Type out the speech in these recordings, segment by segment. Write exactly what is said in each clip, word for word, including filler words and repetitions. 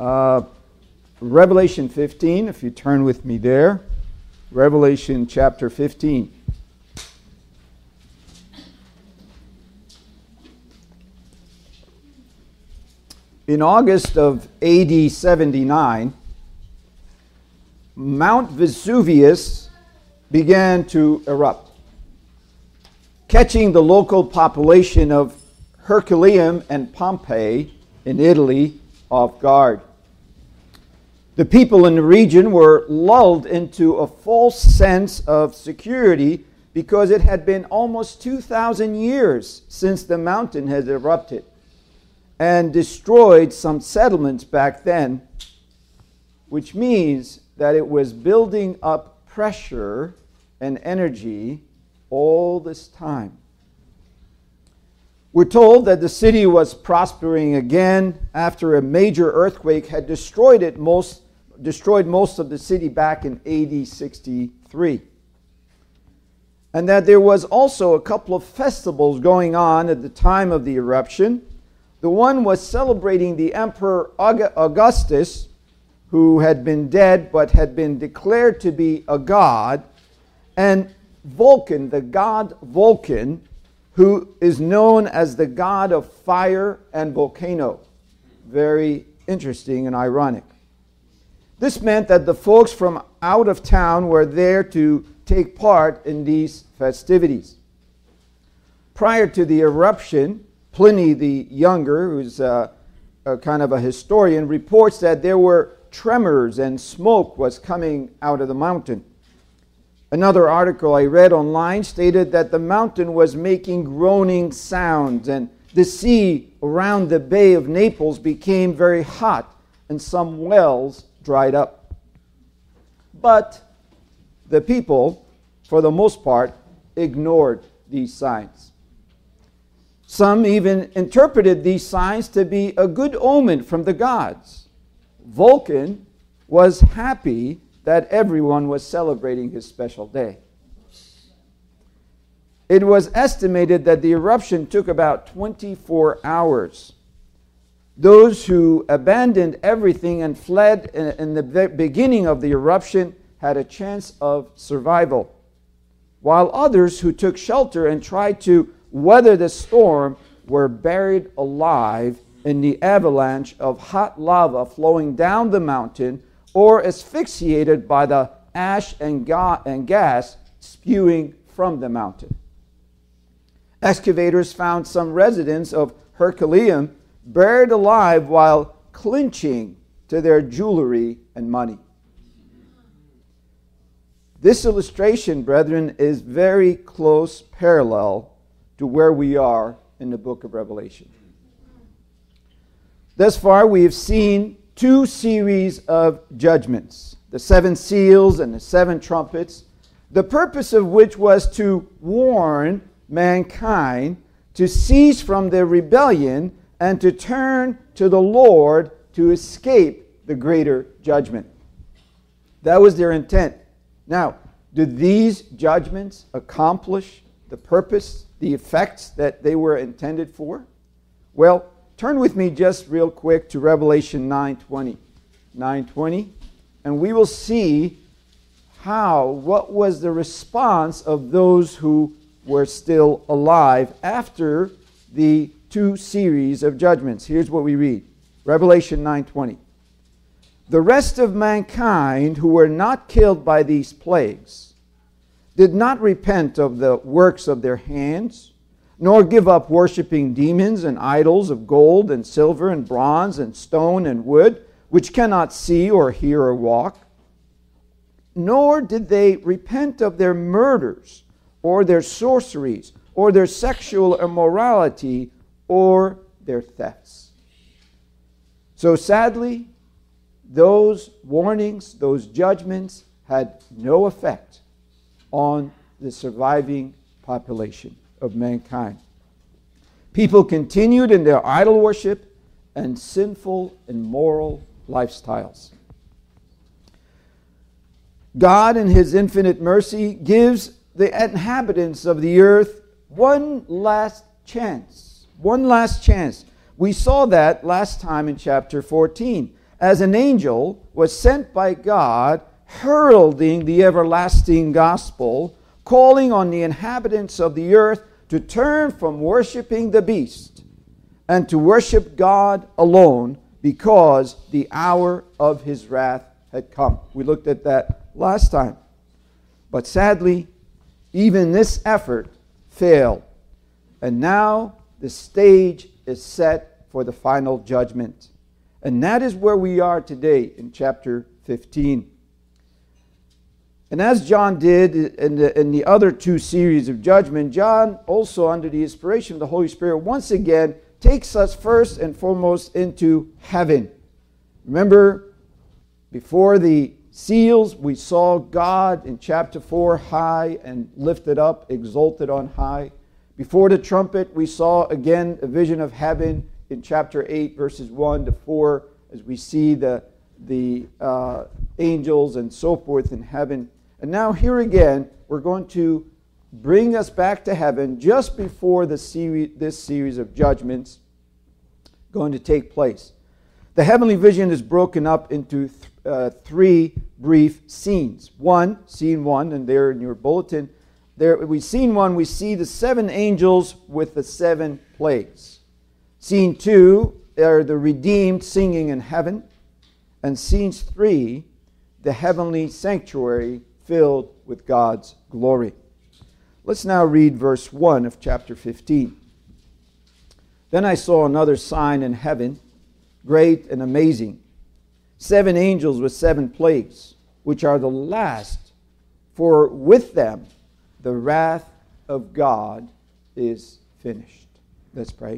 Uh, Revelation fifteen, if you turn with me there. Revelation chapter fifteen. In August of A D seventy-nine, Mount Vesuvius began to erupt, catching the local population of Herculaneum and Pompeii in Italy off guard. The people in the region were lulled into a false sense of security because it had been almost two thousand years since the mountain had erupted and destroyed some settlements back then, which means that it was building up pressure and energy all this time. We're told that the city was prospering again after a major earthquake had destroyed it most, destroyed most of the city back in A D sixty-three. And that there was also a couple of festivals going on at the time of the eruption. The one was celebrating the Emperor Augustus, who had been dead but had been declared to be a god, and Vulcan, the god Vulcan, who is known as the god of fire and volcano. Very interesting and ironic. This meant that the folks from out of town were there to take part in these festivities. Prior to the eruption, Pliny the Younger, who's a, a kind of a historian, reports that there were tremors and smoke was coming out of the mountain. Another article I read online stated that the mountain was making groaning sounds, and the sea around the Bay of Naples became very hot, and some wells dried up. But the people, for the most part, ignored these signs. Some even interpreted these signs to be a good omen from the gods. Vulcan was happy that everyone was celebrating his special day. It was estimated that the eruption took about twenty-four hours. Those who abandoned everything and fled in the beginning of the eruption had a chance of survival, while others who took shelter and tried to weather the storm were buried alive in the avalanche of hot lava flowing down the mountain, or asphyxiated by the ash and, ga- and gas spewing from the mountain. Excavators found some residents of Herculaneum buried alive while clinching to their jewelry and money. This illustration, brethren, is very close parallel to where we are in the book of Revelation. Thus far, we have seen two series of judgments, the seven seals and the seven trumpets, the purpose of which was to warn mankind to cease from their rebellion and to turn to the Lord to escape the greater judgment. That was their intent. Now, did these judgments accomplish the purpose, the effects that they were intended for? Well, turn with me just real quick to Revelation nine twenty. nine twenty, and we will see how, what was the response of those who were still alive after the two series of judgments. Here's what we read. Revelation nine twenty. The rest of mankind who were not killed by these plagues did not repent of the works of their hands, nor give up worshiping demons and idols of gold and silver and bronze and stone and wood, which cannot see or hear or walk. Nor did they repent of their murders or their sorceries or their sexual immorality or their thefts. So sadly, those warnings, those judgments had no effect on the surviving population of mankind. People continued in their idol worship and sinful, immoral lifestyles. God, in His infinite mercy, gives the inhabitants of the earth one last chance. One last chance. We saw that last time in chapter fourteen. as an angel was sent by God, heralding the everlasting gospel, calling on the inhabitants of the earth to turn from worshiping the beast and to worship God alone, because the hour of his wrath had come. We looked at that last time. But sadly, even this effort failed. And now the stage is set for the final judgment. And that is where we are today in chapter fifteen. And as John did in the, in the other two series of judgment, John also, under the inspiration of the Holy Spirit, once again takes us first and foremost into heaven. Remember, before the seals, we saw God in chapter four high and lifted up, exalted on high. Before the trumpet, we saw again a vision of heaven in chapter eight, verses one to four, as we see the, the uh, angels and so forth in heaven. And now here again, we're going to bring us back to heaven just before the series, this series of judgments going to take place. The heavenly vision is broken up into th- uh, three brief scenes. One, scene one, and there in your bulletin, there we scene one, we see the seven angels with the seven plagues. Scene two are the redeemed singing in heaven, and scenes three, the heavenly sanctuary filled with God's glory. Let's now read verse one of chapter fifteen. Then I saw another sign in heaven, great and amazing, seven angels with seven plagues, which are the last, for with them the wrath of God is finished. Let's pray.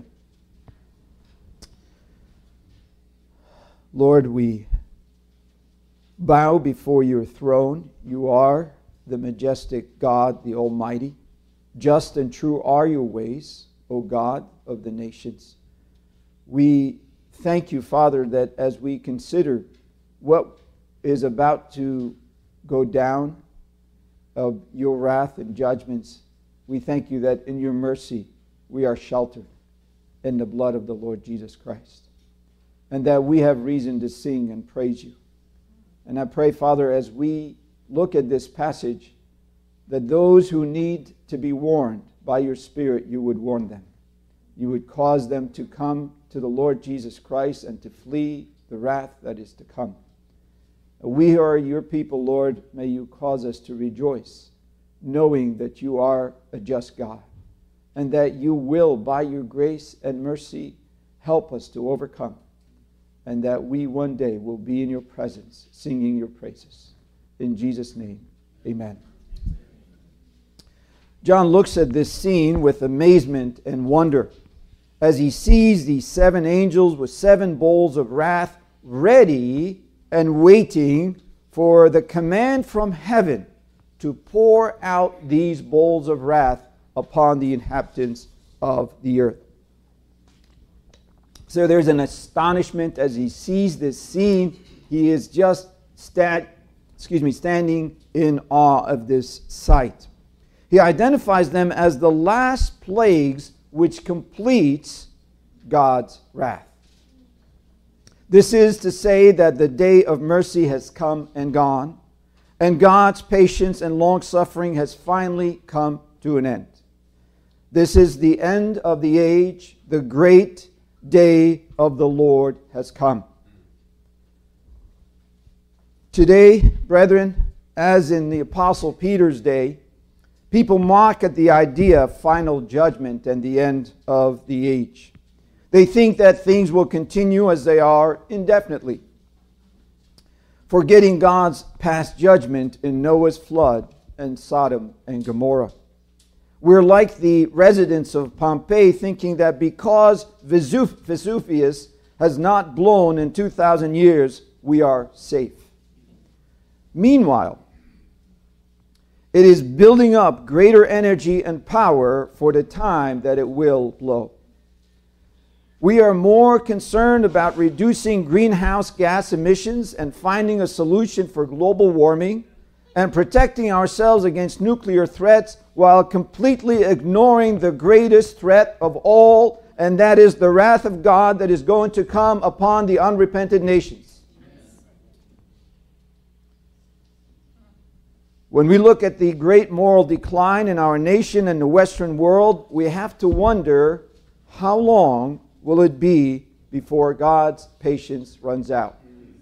Lord, we bow before your throne. You are the majestic God, the Almighty. Just and true are your ways, O God of the nations. We thank you, Father, that as we consider what is about to go down of your wrath and judgments, we thank you that in your mercy we are sheltered in the blood of the Lord Jesus Christ, and that we have reason to sing and praise you. And I pray, Father, as we look at this passage, that those who need to be warned by your Spirit, you would warn them. You would cause them to come to the Lord Jesus Christ and to flee the wrath that is to come. We are your people, Lord. May you cause us to rejoice, knowing that you are a just God, and that you will, by your grace and mercy, help us to overcome, and that we one day will be in your presence, singing your praises. In Jesus' name, amen. John looks at this scene with amazement and wonder as he sees these seven angels with seven bowls of wrath ready and waiting for the command from heaven to pour out these bowls of wrath upon the inhabitants of the earth. So there's an astonishment as he sees this scene. He is just stand, excuse me, standing in awe of this sight. He identifies them as the last plagues which completes God's wrath. This is to say that the day of mercy has come and gone, and God's patience and long-suffering has finally come to an end. This is the end of the age. The great day of the Lord has come. Today, brethren, as in the Apostle Peter's day, people mock at the idea of final judgment and the end of the age. They think that things will continue as they are indefinitely, forgetting God's past judgment in Noah's flood and Sodom and Gomorrah. We're like the residents of Pompeii, thinking that because Vesuv- Vesuvius has not blown in two thousand years, we are safe. Meanwhile, it is building up greater energy and power for the time that it will blow. We are more concerned about reducing greenhouse gas emissions and finding a solution for global warming and protecting ourselves against nuclear threats while completely ignoring the greatest threat of all, and that is the wrath of God that is going to come upon the unrepentant nations. When we look at the great moral decline in our nation and the Western world, we have to wonder, how long will it be before God's patience runs out?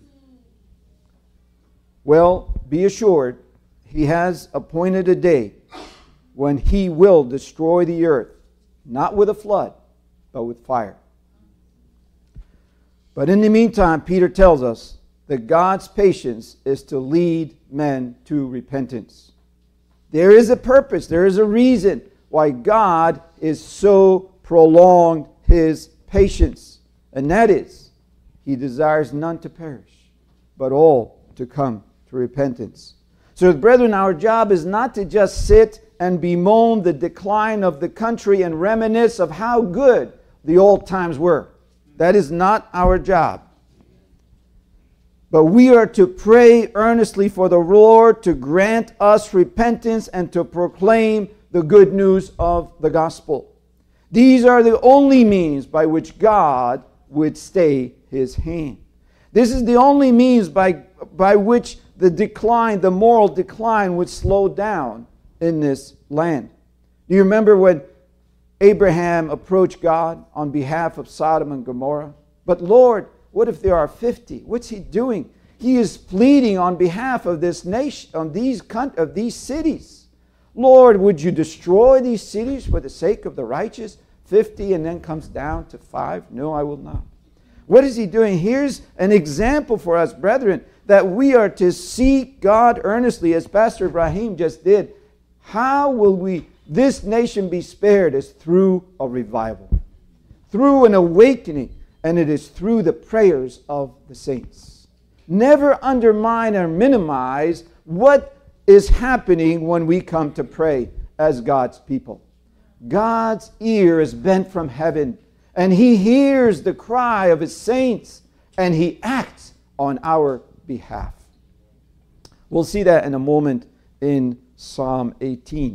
Well, be assured, He has appointed a day when He will destroy the earth, not with a flood, but with fire. But in the meantime, Peter tells us that God's patience is to lead men to repentance. There is a purpose, there is a reason why God is so prolonged His patience. And that is, He desires none to perish, but all to come to repentance. So, brethren, our job is not to just sit and bemoan the decline of the country and reminisce of how good the old times were. That is not our job. But we are to pray earnestly for the Lord to grant us repentance and to proclaim the good news of the gospel. These are the only means by which God would stay His hand. This is the only means by, by which the decline, the moral decline, would slow down in this land. Do you remember when Abraham approached God on behalf of Sodom and Gomorrah? But Lord, what if there are fifty? What's He doing? He is pleading on behalf of this nation, on these of these cities. Lord, would you destroy these cities for the sake of the righteous? fifty, and then comes down to five? No, I will not. What is He doing? Here's an example for us, brethren, that we are to seek God earnestly, as Pastor Ibrahim just did. How will we, this nation be spared? Is through a revival, through an awakening, and it is through the prayers of the saints. Never undermine or minimize what is happening when we come to pray as God's people. God's ear is bent from heaven, and He hears the cry of His saints, and He acts on our behalf. We'll see that in a moment in Psalm eighteen.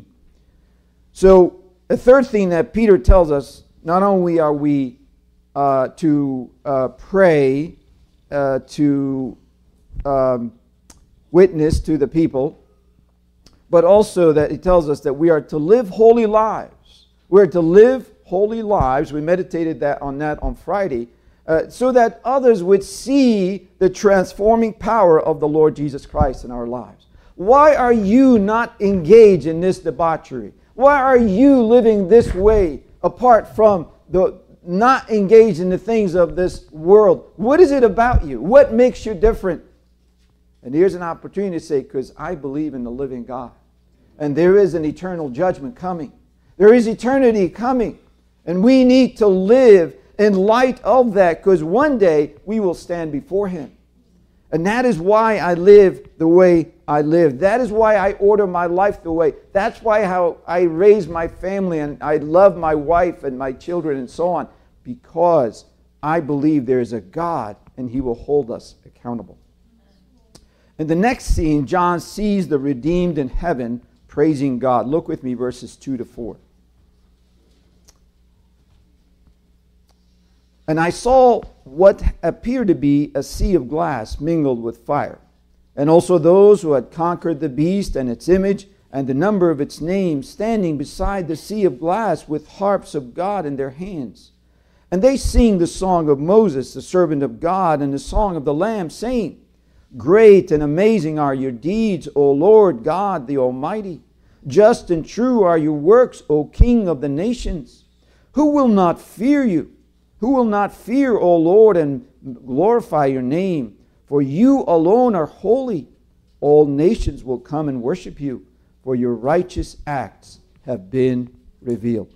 So, a third thing that Peter tells us, not only are we uh, to uh, pray, uh, to um, witness to the people, but also that he tells us that we are to live holy lives. We're to live holy lives. We meditated that on that on Friday, uh, so that others would see the transforming power of the Lord Jesus Christ in our lives. Why are you not engaged in this debauchery? Why are you living this way apart from the not engaged in the things of this world? What is it about you? What makes you different? And here's an opportunity to say, because I believe in the living God. And there is an eternal judgment coming. There is eternity coming. And we need to live in light of that, because one day we will stand before Him. And that is why I live the way I live. That is why I order my life the way. That's why how I raise my family and I love my wife and my children and so on. Because I believe there is a God and He will hold us accountable. In the next scene, John sees the redeemed in heaven praising God. Look with me, verses two to four. And I saw what appeared to be a sea of glass mingled with fire, and also those who had conquered the beast and its image and the number of its name, standing beside the sea of glass with harps of God in their hands. And they sing the song of Moses, the servant of God, and the song of the Lamb, saying, Great and amazing are your deeds, O Lord God the Almighty. Just and true are your works, O King of the nations. Who will not fear you? Who will not fear, O Lord, and glorify your name? For you alone are holy. All nations will come and worship you, for your righteous acts have been revealed.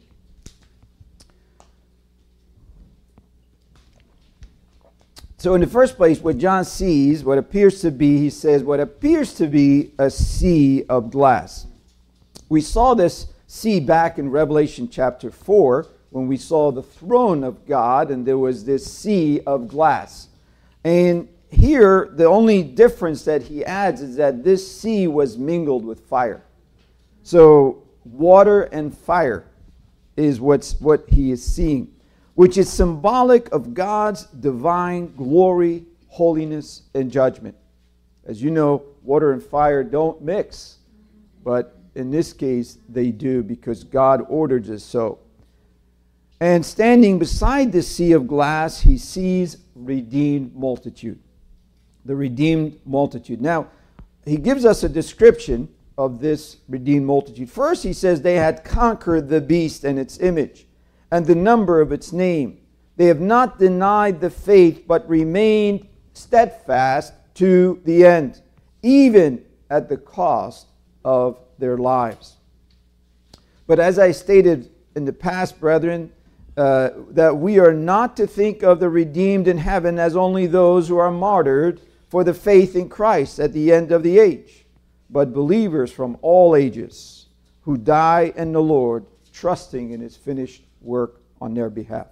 So in the first place, what John sees, what appears to be, he says, what appears to be a sea of glass. We saw this sea back in Revelation chapter four, when we saw the throne of God and there was this sea of glass. And here, the only difference that he adds is that this sea was mingled with fire. So, water and fire is what's, what he is seeing, which is symbolic of God's divine glory, holiness, and judgment. As you know, water and fire don't mix. but in this case they do because God ordered it so. And standing beside the sea of glass, he sees redeemed multitude. The redeemed multitude. Now, he gives us a description of this redeemed multitude. First, he says they had conquered the beast and its image and the number of its name. They have not denied the faith, but remained steadfast to the end, even at the cost of their lives. But as I stated in the past, brethren, uh, that we are not to think of the redeemed in heaven as only those who are martyred for the faith in Christ at the end of the age, but believers from all ages who die in the Lord, trusting in his finished work on their behalf.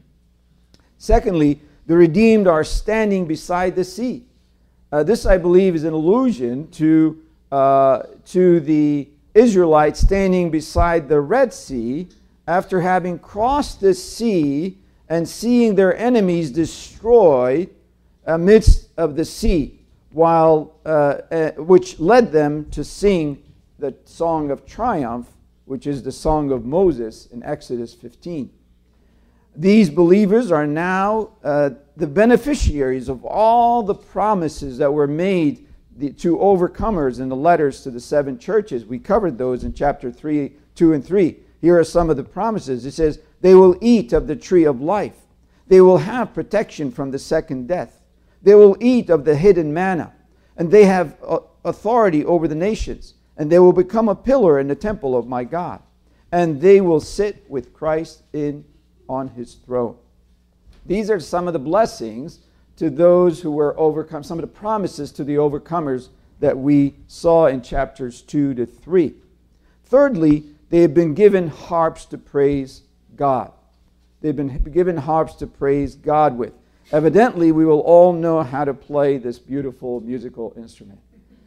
Secondly, the redeemed are standing beside the sea. Uh, this, I believe, is an allusion to, uh, to the Israelites standing beside the Red Sea after having crossed the sea and seeing their enemies destroyed amidst of the sea, while uh, uh, which led them to sing the song of triumph, which is the song of Moses in Exodus fifteen. These believers are now uh, the beneficiaries of all the promises that were made the, to overcomers in the letters to the seven churches. We covered those in chapter three, two and three. Here are some of the promises. It says, they will eat of the tree of life. They will have protection from the second death. They will eat of the hidden manna. And they have uh, authority over the nations. And they will become a pillar in the temple of my God. And they will sit with Christ in on his throne. These are some of the blessings to those who were overcome, some of the promises to the overcomers that we saw in chapters two to three. Thirdly, they have been given harps to praise God. They've been given harps to praise God with. Evidently, we will all know how to play this beautiful musical instrument.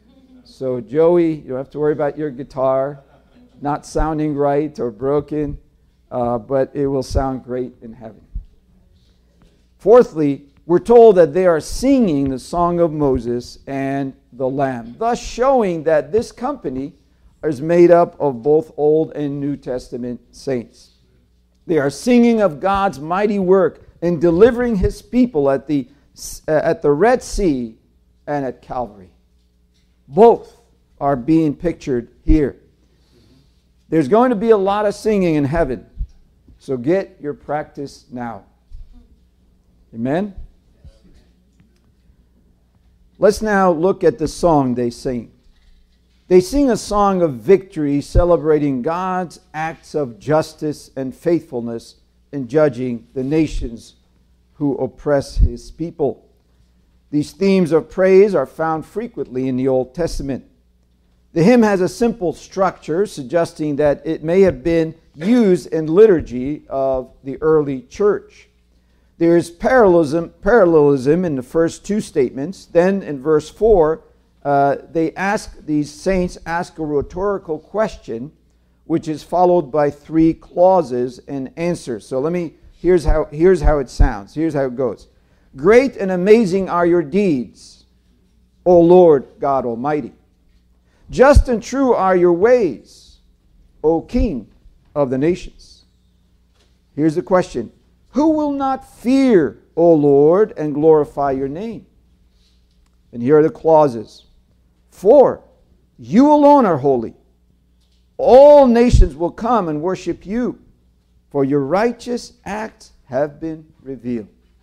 So, Joey, you don't have to worry about your guitar not sounding right or broken, uh, but it will sound great in heaven. Fourthly, we're told that they are singing the song of Moses and the Lamb, thus showing that this company is made up of both Old and New Testament saints. They are singing of God's mighty work in delivering his people at the, uh, at the Red Sea and at Calvary. Both are being pictured here. There's going to be a lot of singing in heaven, so get your practice now. Amen? Let's now look at the song they sing. They sing a song of victory celebrating God's acts of justice and faithfulness in judging the nations who oppress his people. These themes of praise are found frequently in the Old Testament. The hymn has a simple structure suggesting that it may have been used in liturgy of the early church. There is parallelism, parallelism in the first two statements. Then in verse four, uh, they ask, these saints ask a rhetorical question, which is followed by three clauses and answers. So let me, here's how, here's how it sounds. Here's how it goes. Great and amazing are your deeds, O Lord God Almighty. Just and true are your ways, O King of the nations. Here's the question. Who will not fear, O Lord, and glorify your name? And here are the clauses. For you alone are holy. All nations will come and worship you, for your righteous acts have been revealed.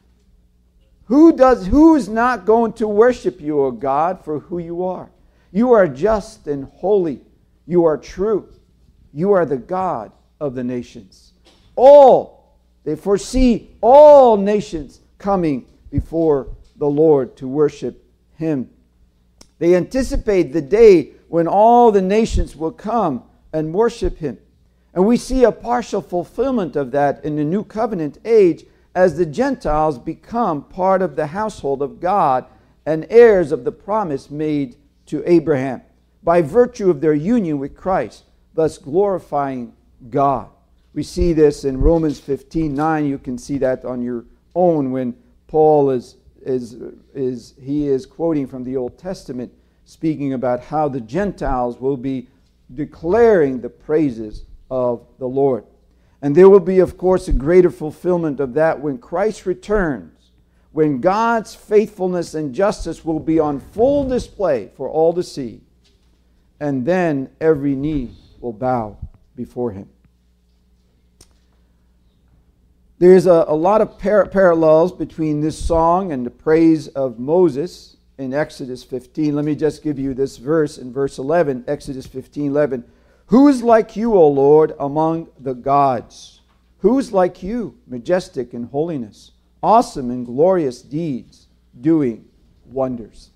Who does who is not going to worship you, O God, for who you are? You are just and holy. You are true. You are the God of the nations. All, they foresee all nations coming before the Lord to worship him. They anticipate the day when all the nations will come and worship him. And we see a partial fulfillment of that in the New Covenant age as the Gentiles become part of the household of God and heirs of the promise made to Abraham by virtue of their union with Christ, thus glorifying God. We see this in Romans fifteen nine. You can see that on your own when Paul is, is, is he is quoting from the Old Testament, speaking about how the Gentiles will be declaring the praises of the Lord. And there will be, of course, a greater fulfillment of that when Christ returns, when God's faithfulness and justice will be on full display for all to see. And then every knee will bow before him. There's a, a lot of par- parallels between this song and the praise of Moses in Exodus fifteen. Let me just give you this verse in verse eleven, Exodus fifteen eleven. Who is like you, O Lord, among the gods? Who is like you, majestic in holiness, awesome in glorious deeds, doing wonders?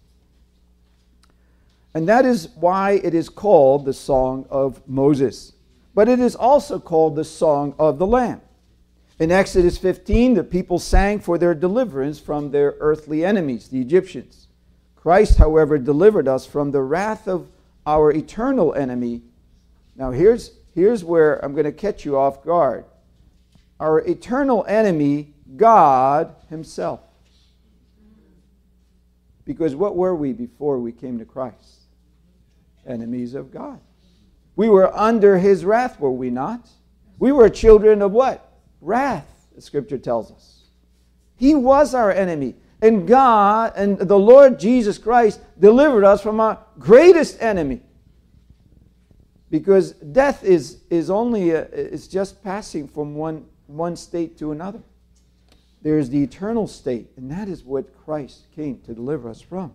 And that is why it is called the Song of Moses. But it is also called the Song of the Lamb. In Exodus fifteen, the people sang for their deliverance from their earthly enemies, the Egyptians. Christ, however, delivered us from the wrath of our eternal enemy. Now here's, here's where I'm going to catch you off guard. Our eternal enemy, God himself. Because what were we before we came to Christ? Enemies of God. We were under his wrath, were we not? We were children of what? Wrath, the scripture tells us. He was our enemy. And God and the Lord Jesus Christ delivered us from our greatest enemy. Because death is, is only a, is just passing from one, one state to another. There's the eternal state, and that is what Christ came to deliver us from.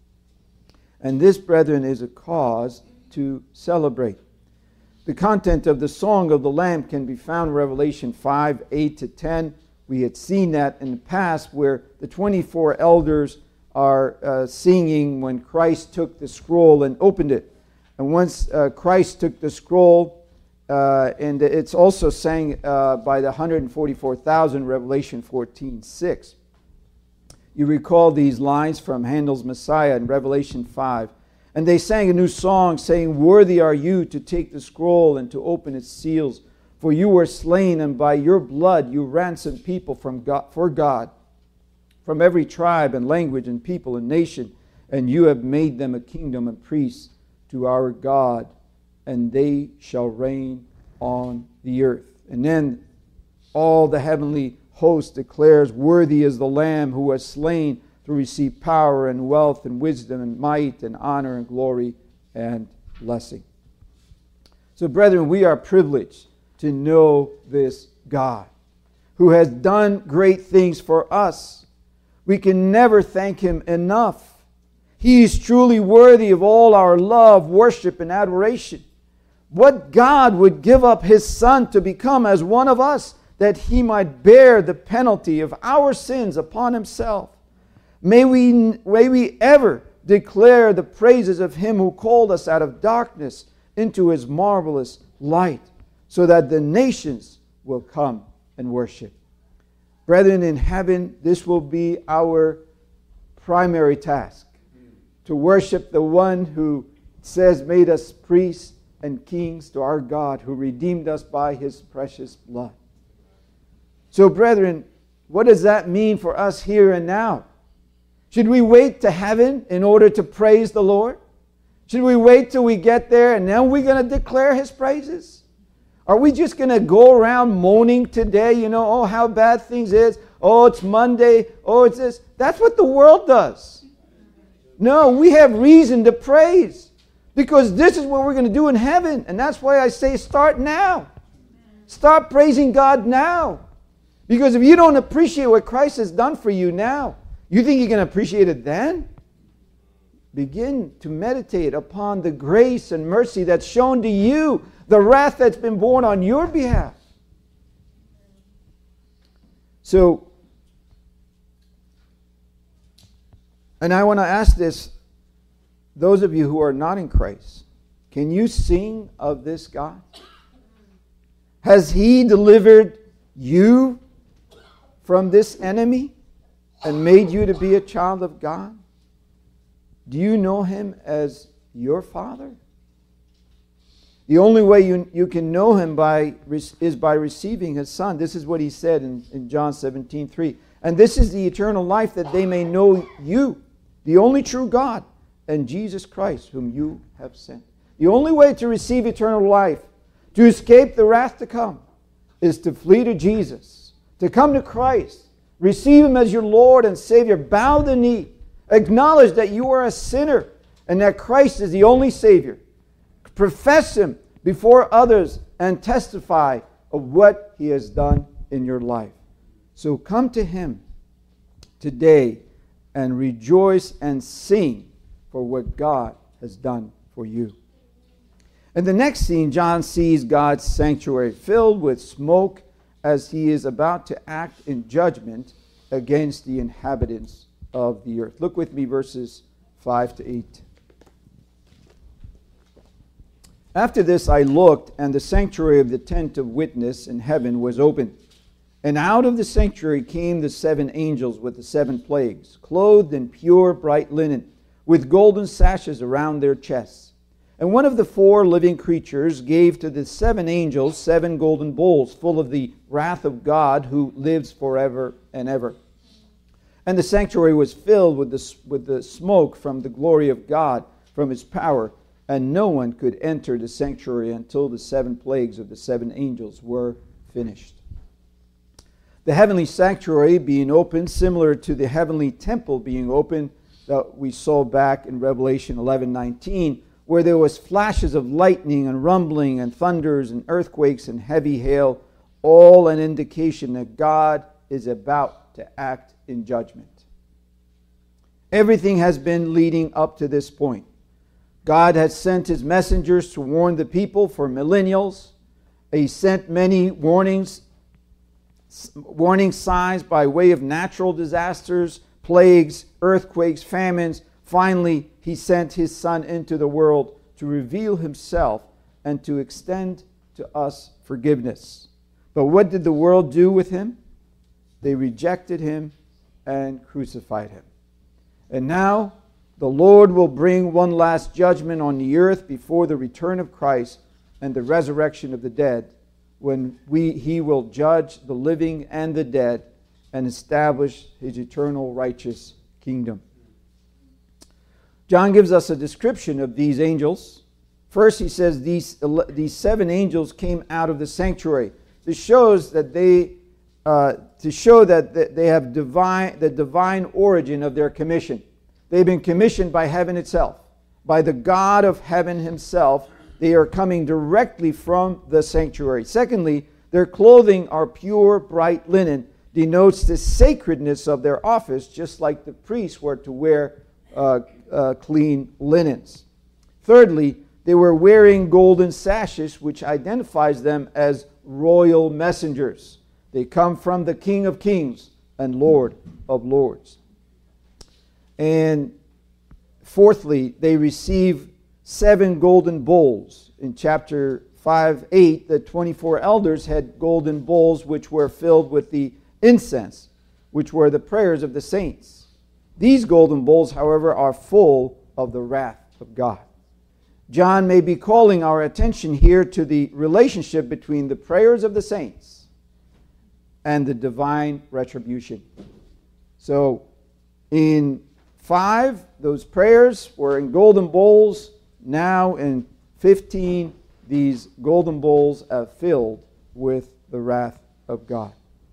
And this, brethren, is a cause to celebrate. The content of the Song of the Lamb can be found in Revelation five, eight to ten. We had seen that in the past where the twenty-four elders are uh, singing when Christ took the scroll and opened it. And once uh, Christ took the scroll, uh, and it's also sang uh, by the one hundred forty-four thousand, Revelation fourteen, six. You recall these lines from Handel's Messiah in Revelation five. And they sang a new song saying, worthy are you to take the scroll and to open its seals. For you were slain, and by your blood you ransomed people from God, for God, from every tribe and language and people and nation. And you have made them a kingdom and priests to our God, and they shall reign on the earth. And then all the heavenly host declares, worthy is the Lamb who was slain to receive power and wealth and wisdom and might and honor and glory and blessing. So, brethren, we are privileged to know this God who has done great things for us. We can never thank him enough. He is truly worthy of all our love, worship, and adoration. What God would give up his Son to become as one of us, that he might bear the penalty of our sins upon himself. May we, may we ever declare the praises of him who called us out of darkness into his marvelous light, so that the nations will come and worship. Brethren, in heaven, this will be our primary task, to worship the one who says made us priests and kings to our God, who redeemed us by his precious blood. So, brethren, what does that mean for us here and now? Should we wait to heaven in order to praise the Lord? Should we wait till we get there and then we're going to declare his praises? Are we just going to go around moaning today, you know, oh, how bad things is, oh, it's Monday, oh, it's this. That's what the world does. No, we have reason to praise, because this is what we're going to do in heaven. And that's why I say start now. Start praising God now. Because if you don't appreciate what Christ has done for you now, you think you're going to appreciate it then? Begin to meditate upon the grace and mercy that's shown to you, the wrath that's been borne on your behalf. So, and I want to ask this, those of you who are not in Christ, can you sing of this God? Has he delivered you from this enemy and made you to be a child of God? Do you know him as your Father? The only way you, you can know him by is by receiving his Son. This is what he said in, in John seventeen three. And this is the eternal life, that they may know you, the only true God, and Jesus Christ, whom you have sent. The only way to receive eternal life, to escape the wrath to come, is to flee to Jesus, to come to Christ, receive Him as your Lord and Savior, bow the knee, acknowledge that you are a sinner and that Christ is the only Savior. Profess Him before others and testify of what He has done in your life. So come to Him today and rejoice and sing for what God has done for you. In the next scene, John sees God's sanctuary filled with smoke as He is about to act in judgment against the inhabitants of the earth. Look with me, verses five to eight. After this I looked, and the sanctuary of the tent of witness in heaven was opened. And out of the sanctuary came the seven angels with the seven plagues, clothed in pure bright linen, with golden sashes around their chests. And one of the four living creatures gave to the seven angels seven golden bowls full of the wrath of God who lives forever and ever. And the sanctuary was filled with the, with the smoke from the glory of God, from His power, and no one could enter the sanctuary until the seven plagues of the seven angels were finished. The heavenly sanctuary being opened, similar to the heavenly temple being opened that we saw back in Revelation eleven nineteen, where there was flashes of lightning and rumbling and thunders and earthquakes and heavy hail, all an indication that God is about to act in judgment. Everything has been leading up to this point. God has sent His messengers to warn the people for millennials. He sent many warnings, warning signs by way of natural disasters, plagues, earthquakes, famines. Finally, He sent His Son into the world to reveal Himself and to extend to us forgiveness. But what did the world do with Him? They rejected Him and crucified Him. And now the Lord will bring one last judgment on the earth before the return of Christ and the resurrection of the dead, when we, He will judge the living and the dead and establish His eternal righteous kingdom. John gives us a description of these angels. First, he says these, these seven angels came out of the sanctuary. This shows that they, uh, to show that they have divine, the divine origin of their commission. They've been commissioned by heaven itself, by the God of heaven Himself. They are coming directly from the sanctuary. Secondly, their clothing are pure, bright linen, denotes the sacredness of their office, just like the priests were to wear uh, uh, clean linens. Thirdly, they were wearing golden sashes, which identifies them as royal messengers. They come from the King of Kings and Lord of Lords. And fourthly, they receive seven golden bowls. In chapter five, eight, the twenty-four elders had golden bowls which were filled with the incense, which were the prayers of the saints. These golden bowls, however, are full of the wrath of God. John may be calling our attention here to the relationship between the prayers of the saints and the divine retribution. So, in five, those prayers were in golden bowls. Now, in fifteen, these golden bowls are filled with the wrath of God.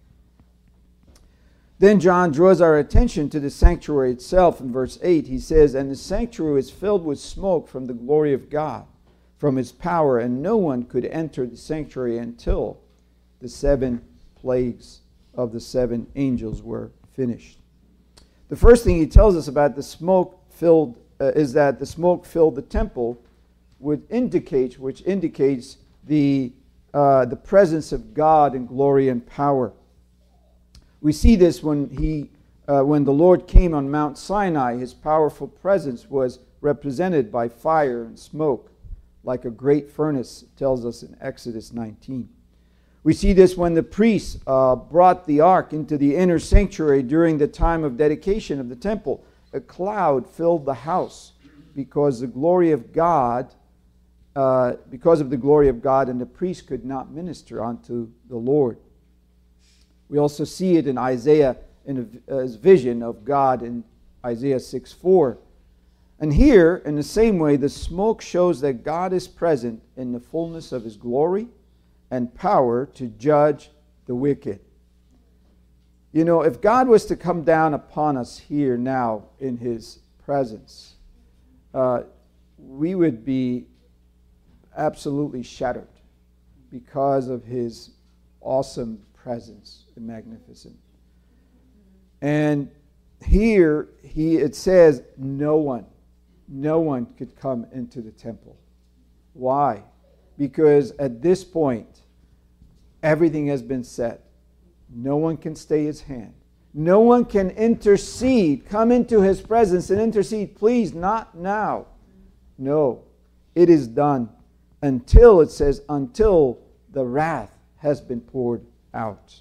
Then John draws our attention to the sanctuary itself in verse eight. He says, "And the sanctuary is filled with smoke from the glory of God, from His power, and no one could enter the sanctuary until the seven plagues of the seven angels were finished." The first thing he tells us about the smoke filled uh, is that the smoke filled the temple, would indicate, which indicates the uh, the presence of God in glory and power. We see this when he, uh, when the Lord came on Mount Sinai. His powerful presence was represented by fire and smoke, like a great furnace, it tells us in Exodus nineteen. We see this when the priests uh, brought the ark into the inner sanctuary during the time of dedication of the temple. A cloud filled the house because the glory of God, uh, because of the glory of God, and the priests could not minister unto the Lord. We also see it in Isaiah in a, his vision of God in Isaiah six four. And here, in the same way, the smoke shows that God is present in the fullness of His glory and power to judge the wicked. You know, if God was to come down upon us here now in His presence, uh, we would be absolutely shattered because of His awesome presence and magnificence. And here, he it says, no one, no one could come into the temple. Why? Because at this point, everything has been set. No one can stay His hand. No one can intercede, come into His presence and intercede. Please, not now. No, it is done until, it says, until the wrath has been poured out.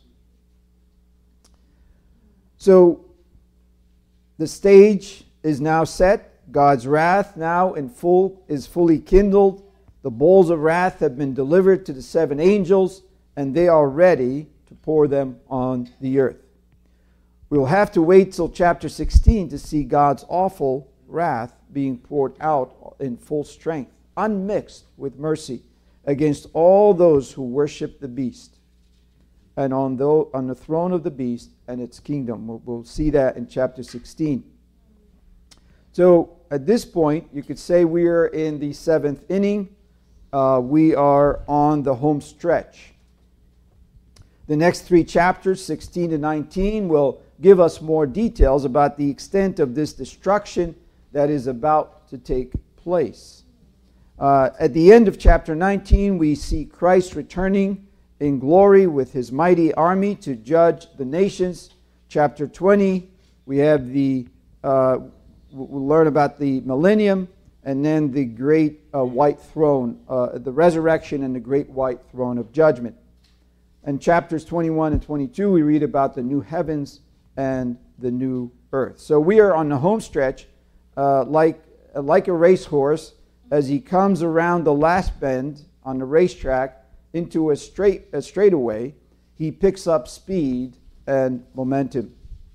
So, the stage is now set. God's wrath now in full is fully kindled. The bowls of wrath have been delivered to the seven angels, and they are ready to pour them on the earth. We will have to wait till chapter sixteen to see God's awful wrath being poured out in full strength, unmixed with mercy, against all those who worship the beast, and on the, on the throne of the beast and its kingdom. We'll, we'll see that in chapter sixteen. So at this point, you could say we are in the seventh inning. Uh, we are on the home stretch. The next three chapters, sixteen to nineteen, will give us more details about the extent of this destruction that is about to take place. Uh, at the end of chapter nineteen, we see Christ returning in glory with His mighty army to judge the nations. Chapter twenty, we have the, uh, we'll learn about the millennium, and then the great uh, white throne, uh, the resurrection and the great white throne of judgment. In chapters twenty-one and twenty-two, we read about the new heavens and the new earth. So we are on the home stretch, uh, like, uh, like a racehorse, as he comes around the last bend on the racetrack into a straight a straightaway, he picks up speed and momentum.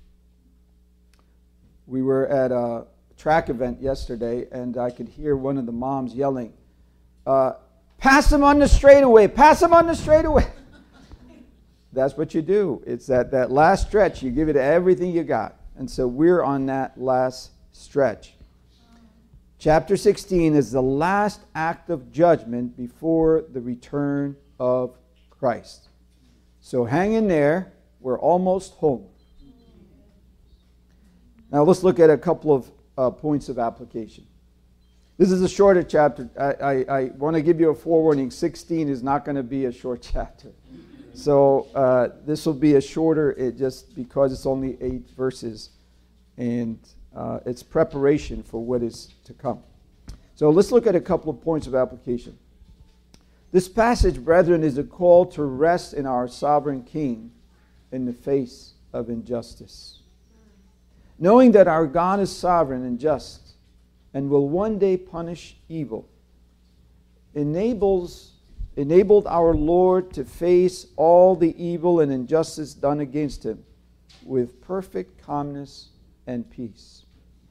We were at a track event yesterday, and I could hear one of the moms yelling, uh, pass him on the straightaway, pass him on the straightaway. That's what you do. It's that, that last stretch, you give it everything you got. And so we're on that last stretch. Chapter sixteen is the last act of judgment before the return of Christ. So hang in there. We're almost home. Now let's look at a couple of uh, points of application. This is a shorter chapter. I, I, I want to give you a forewarning. sixteen is not going to be a short chapter. So uh, this will be a shorter, it just because it's only eight verses, and uh, it's preparation for what is to come. So let's look at a couple of points of application. This passage, brethren, is a call to rest in our sovereign King in the face of injustice. Knowing that our God is sovereign and just and will one day punish evil, enables enabled our Lord to face all the evil and injustice done against Him with perfect calmness and peace.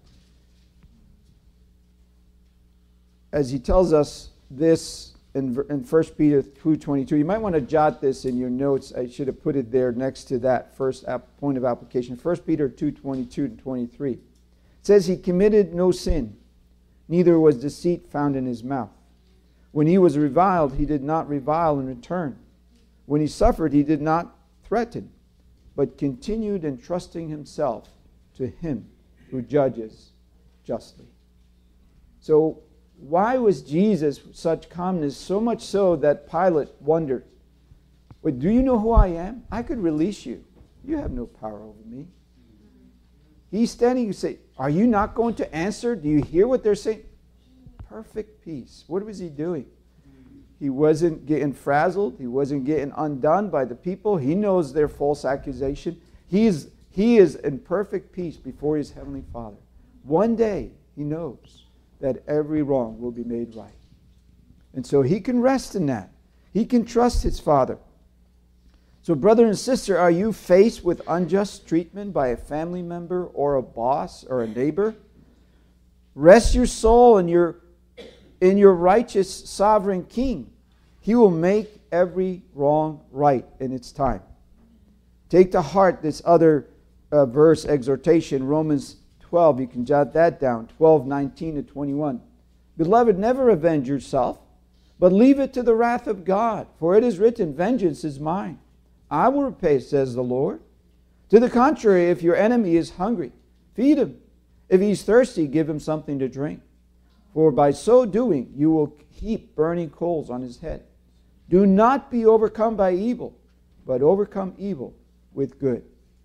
As He tells us this in, in First Peter two twenty-two, you might want to jot this in your notes. I should have put it there next to that first ap- point of application. First Peter two twenty-two to twenty-three. It says, He committed no sin, neither was deceit found in His mouth. When He was reviled, He did not revile in return. When He suffered, He did not threaten, but continued entrusting Himself to Him who judges justly. So, why was Jesus such calmness? So much so that Pilate wondered, "Wait, do you know who I am? I could release you. You have no power over me." He's standing and say, "Are you not going to answer? Do you hear what they're saying?" Perfect peace. What was He doing? He wasn't getting frazzled. He wasn't getting undone by the people. He knows their false accusation. He is, he is in perfect peace before His Heavenly Father. One day, He knows that every wrong will be made right. And so He can rest in that. He can trust His Father. So brother and sister, are you faced with unjust treatment by a family member or a boss or a neighbor? Rest your soul in your, in your righteous sovereign King. He will make every wrong right in its time. Take to heart this other uh, verse exhortation, Romans twelve. You can jot that down, twelve, nineteen to twenty-one. Beloved, never avenge yourself, but leave it to the wrath of God. For it is written, vengeance is mine. I will repay, says the Lord. To the contrary, if your enemy is hungry, feed him. If he's thirsty, give him something to drink. For by so doing, you will heap burning coals on his head. Do not be overcome by evil, but overcome evil with good.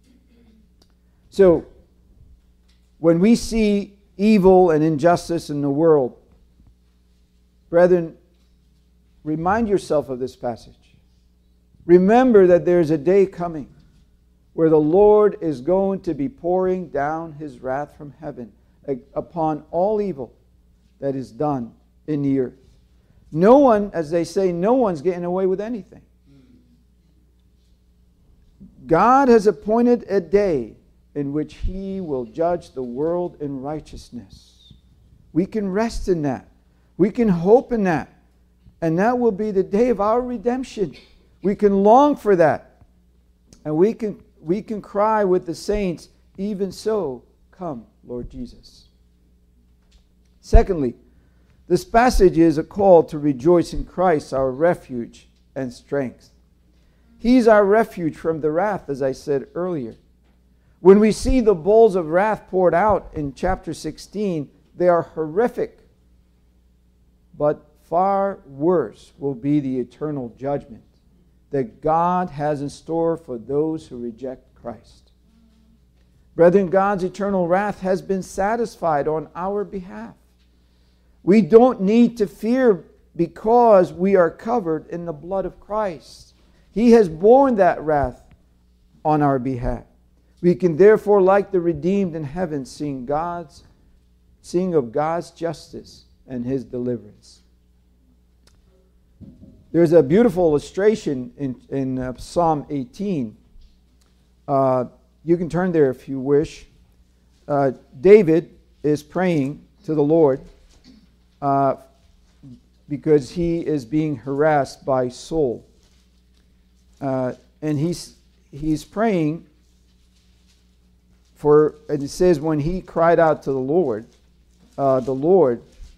So, when we see evil and injustice in the world, brethren, remind yourself of this passage. Remember that there is a day coming where the Lord is going to be pouring down His wrath from heaven upon all evil that is done in the earth. No one, as they say, no one's getting away with anything. God has appointed a day in which He will judge the world in righteousness. We can rest in that. We can hope in that. And that will be the day of our redemption. We can long for that. And we can, we can cry with the saints, even so, come, Lord Jesus. Secondly, this passage is a call to rejoice in Christ, our refuge and strength. He's our refuge from the wrath, as I said earlier. When we see the bowls of wrath poured out in chapter sixteen, they are horrific. But far worse will be the eternal judgment that God has in store for those who reject Christ. Brethren, God's eternal wrath has been satisfied on our behalf. We don't need to fear because we are covered in the blood of Christ. He has borne that wrath on our behalf. We can therefore, like the redeemed in heaven, sing God's, sing of God's justice and His deliverance. There's a beautiful illustration in, in uh, Psalm eighteen. Uh, you can turn there if you wish. Uh, David is praying to the Lord uh, because he is being harassed by Saul. Uh, and he's, he's praying for, and it says, when he cried out to the Lord, uh, the Lord,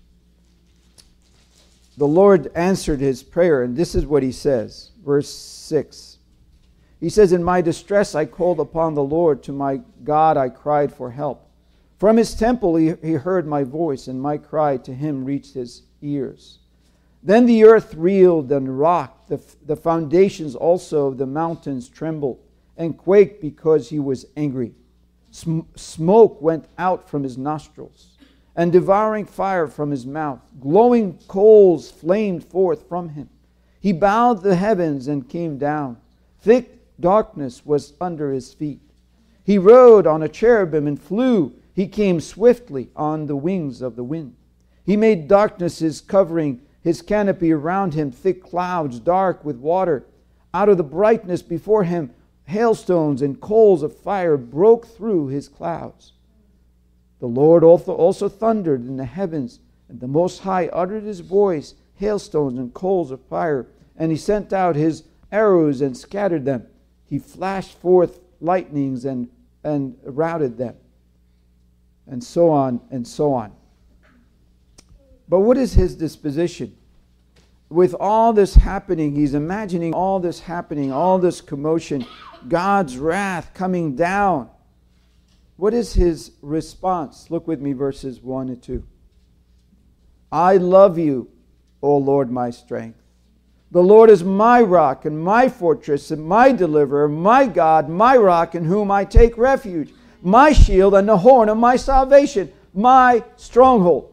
the Lord answered his prayer, and this is what he says, verse six. He says, in my distress I called upon the Lord, to my God I cried for help. From His temple he, he heard my voice, and my cry to Him reached His ears. Then the earth reeled and rocked, the, the foundations also of the mountains trembled and quaked because He was angry. Sm- smoke went out from His nostrils, and devouring fire from His mouth. Glowing coals flamed forth from Him. He bowed the heavens and came down. Thick darkness was under His feet. He rode on a cherubim and flew. He came swiftly on the wings of the wind. He made darkness His covering, His canopy around Him, thick clouds dark with water. Out of the brightness before Him, hailstones and coals of fire broke through His clouds. The Lord also, also thundered in the heavens, and the Most High uttered His voice, hailstones and coals of fire, and He sent out His arrows and scattered them. He flashed forth lightnings and, and routed them, and so on and so on. But what is His disposition? With all this happening, He's imagining all this happening, all this commotion, God's wrath coming down. What is His response? Look with me, verses one and two. I love you, O Lord, my strength. The Lord is my rock and my fortress and my deliverer, my God, my rock in whom I take refuge, my shield and the horn of my salvation, my stronghold.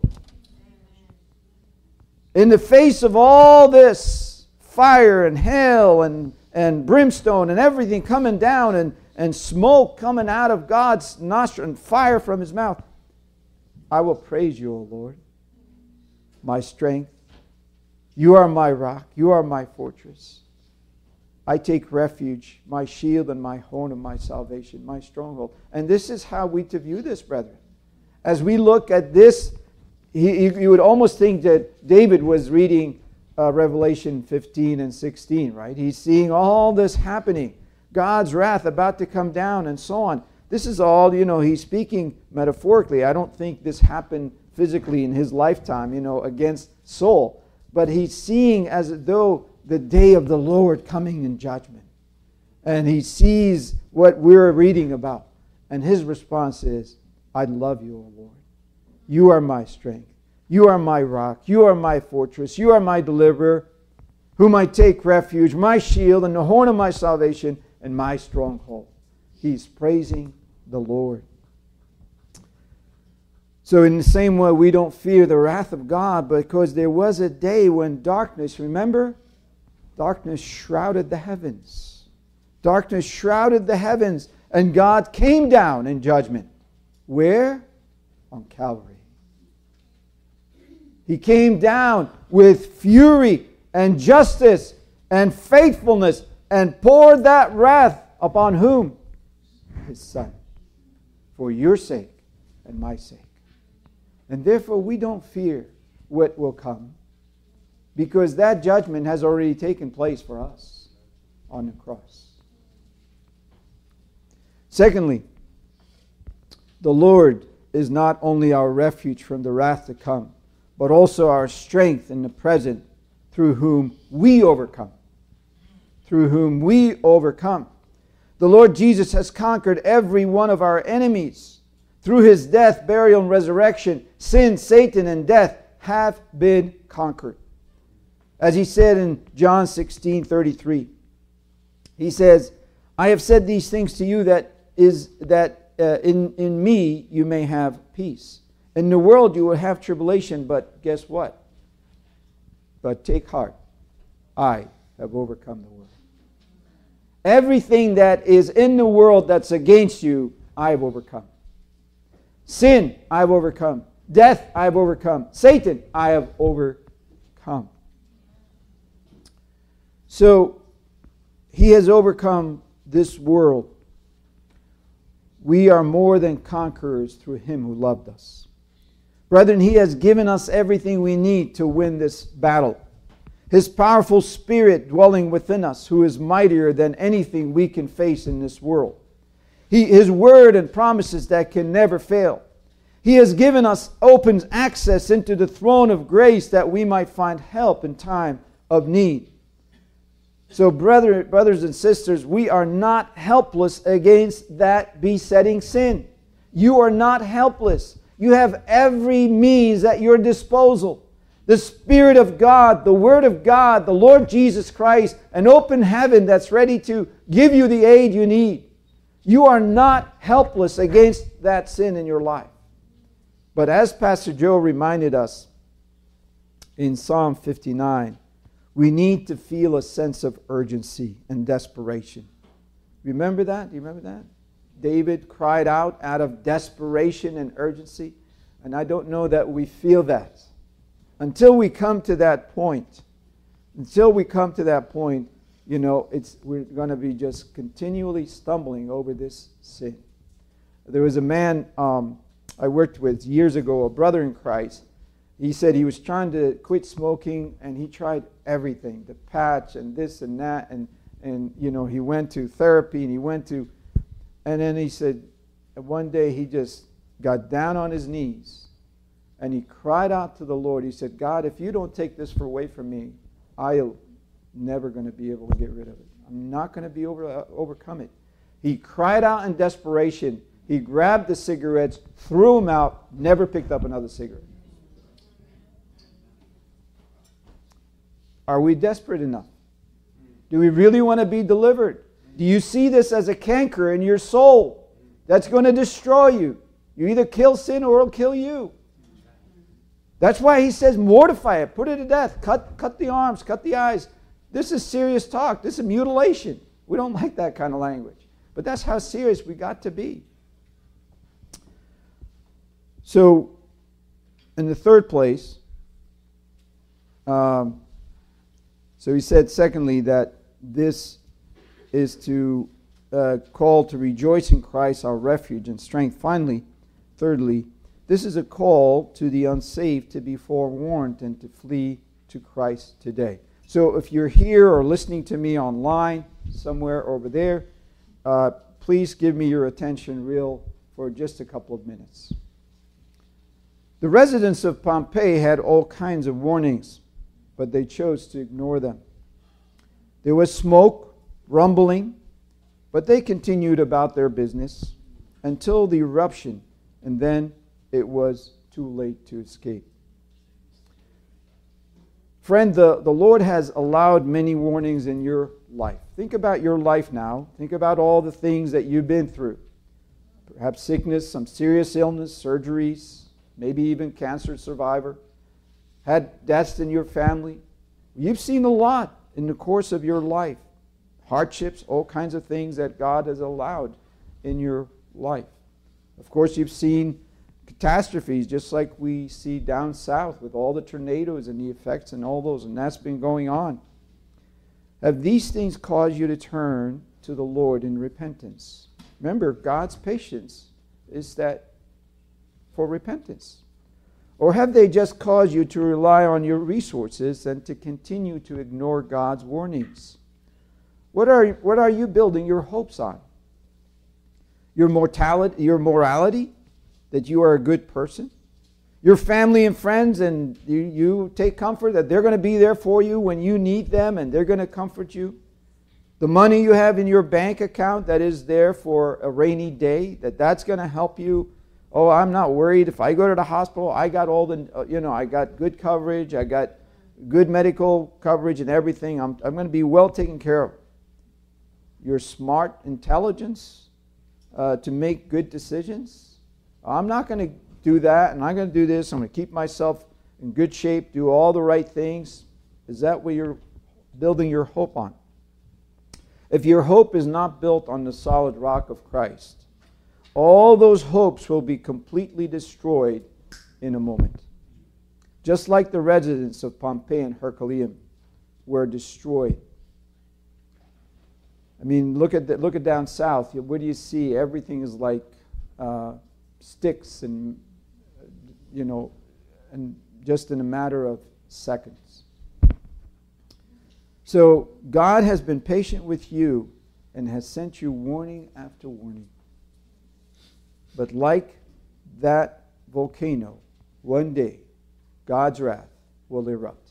In the face of all this fire and hail and, and brimstone and everything coming down and, and smoke coming out of God's nostril and fire from His mouth, I will praise you, O Lord, my strength. You are my rock. You are my fortress. I take refuge, my shield and my horn of my salvation, my stronghold. And this is how we to view this, brethren. As we look at this he, you would almost think that David was reading uh, Revelation fifteen and sixteen, right? He's seeing all this happening. God's wrath about to come down and so on. This is all, you know, he's speaking metaphorically. I don't think this happened physically in his lifetime, you know, against Saul. But he's seeing as though the day of the Lord coming in judgment. And he sees what we're reading about. And his response is, I love you, O Lord. You are my strength. You are my rock. You are my fortress. You are my deliverer, whom I take refuge, my shield and the horn of my salvation and my stronghold. He's praising the Lord. So in the same way, we don't fear the wrath of God, because there was a day when darkness, remember? Darkness shrouded the heavens. Darkness shrouded the heavens, and God came down in judgment. Where? On Calvary. He came down with fury and justice and faithfulness and poured that wrath upon whom? His Son. For your sake and my sake. And therefore we don't fear what will come, because that judgment has already taken place for us on the cross. Secondly, the Lord is not only our refuge from the wrath to come, but also our strength in the present, through whom we overcome. Through whom we overcome. The Lord Jesus has conquered every one of our enemies. Through his death, burial, and resurrection, sin, Satan, and death have been conquered. As he said in John sixteen thirty-three, he says, I have said these things to you that is that uh, in, in me you may have peace. In the world you will have tribulation, but guess what? But take heart, I have overcome the world. Everything that is in the world that's against you, I have overcome. Sin, I have overcome. Death, I have overcome. Satan, I have overcome. So, he has overcome this world. We are more than conquerors through him who loved us. Brethren, he has given us everything we need to win this battle. His powerful Spirit dwelling within us, who is mightier than anything we can face in this world. He, his word and promises that can never fail. He has given us open access into the throne of grace that we might find help in time of need. So, brother, brothers and sisters, we are not helpless against that besetting sin. You are not helpless. You have every means at your disposal. The Spirit of God, the Word of God, the Lord Jesus Christ, an open heaven that's ready to give you the aid you need. You are not helpless against that sin in your life. But as Pastor Joe reminded us in Psalm fifty-nine, we need to feel a sense of urgency and desperation. Remember that? Do you remember that? David cried out out of desperation and urgency. And I don't know that we feel that. Until we come to that point, until we come to that point, you know, it's we're going to be just continually stumbling over this sin. There was a man um, I worked with years ago, a brother in Christ. He said he was trying to quit smoking, and he tried everything, the patch and this and that, and and you know he went to therapy and he went to, and then he said one day he just got down on his knees. And he cried out to the Lord. He said, God, if you don't take this away from me, I'm never going to be able to get rid of it. I'm not going to be able to overcome it. He cried out in desperation. He grabbed the cigarettes, threw them out, never picked up another cigarette. Are we desperate enough? Do we really want to be delivered? Do you see this as a canker in your soul that's going to destroy you? You either kill sin or it'll kill you. That's why he says mortify it, put it to death, cut, cut the arms, cut the eyes. This is serious talk. This is mutilation. We don't like that kind of language. But that's how serious we got to be. So, in the third place, um, so he said secondly that this is to uh, call to rejoice in Christ, our refuge and strength. Finally, thirdly, This is a call to the unsaved to be forewarned and to flee to Christ today. So if you're here or listening to me online, somewhere over there, uh, please give me your attention real for just a couple of minutes. The residents of Pompeii had all kinds of warnings, but they chose to ignore them. There was smoke, rumbling, but they continued about their business until the eruption, and then it was too late to escape. Friend, the, the Lord has allowed many warnings in your life. Think about your life now. Think about all the things that you've been through. Perhaps sickness, some serious illness, surgeries, maybe even cancer survivor. Had deaths in your family. You've seen a lot in the course of your life. Hardships, all kinds of things that God has allowed in your life. Of course, you've seen catastrophes just like we see down south with all the tornadoes and the effects and all those, and that's been going on. Have these things caused you to turn to the Lord in repentance? Remember, God's patience is that for repentance. Or have they just caused you to rely on your resources and to continue to ignore God's warnings? What are, what are you building your hopes on? Your mortality, your morality? That you are a good person? Your family and friends, and you, you take comfort that they're going to be there for you when you need them and they're going to comfort you? The money you have in your bank account that is there for a rainy day, that that's going to help you. Oh, I'm not worried. If I go to the hospital, I got all the, you know, I got good coverage. I got good medical coverage and everything. I'm, I'm going to be well taken care of. Your smart intelligence uh, to make good decisions. I'm not going to do that, and I'm going to do this. I'm going to keep myself in good shape, do all the right things. Is that what you're building your hope on? If your hope is not built on the solid rock of Christ, all those hopes will be completely destroyed in a moment. Just like the residents of Pompeii and Herculaneum were destroyed. I mean, look at the, look at down south. What do you see? Everything is like uh, sticks and, you know, and just in a matter of seconds. So God has been patient with you and has sent you warning after warning. But like that volcano, one day God's wrath will erupt.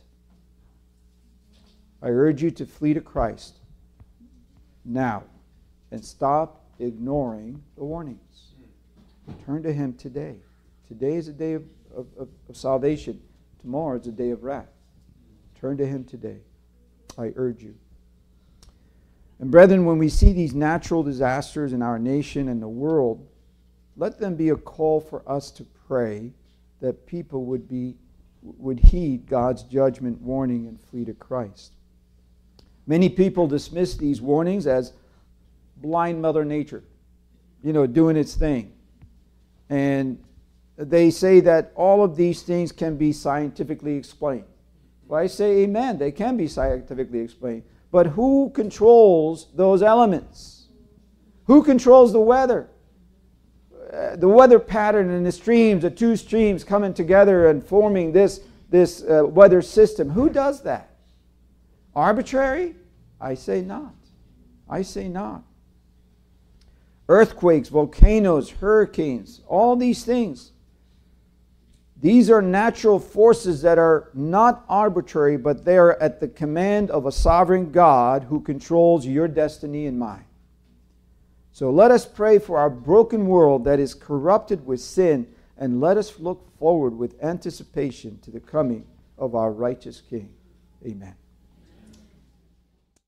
I urge you to flee to Christ now and stop ignoring the warnings. Turn to Him today. Today is a day of, of, of salvation. Tomorrow is a day of wrath. Turn to Him today. I urge you. And brethren, when we see these natural disasters in our nation and the world, let them be a call for us to pray that people would be would heed God's judgment warning and flee to Christ. Many people dismiss these warnings as blind Mother Nature, you know, doing its thing. And they say that all of these things can be scientifically explained. Well, I say amen, they can be scientifically explained. But who controls those elements? Who controls the weather? Uh, the weather pattern and the streams, the two streams coming together and forming this, this uh, weather system. Who does that? Arbitrary? I say not. I say not. Earthquakes, volcanoes, hurricanes, all these things. These are natural forces that are not arbitrary, but they are at the command of a sovereign God who controls your destiny and mine. So let us pray for our broken world that is corrupted with sin, and let us look forward with anticipation to the coming of our righteous King. Amen.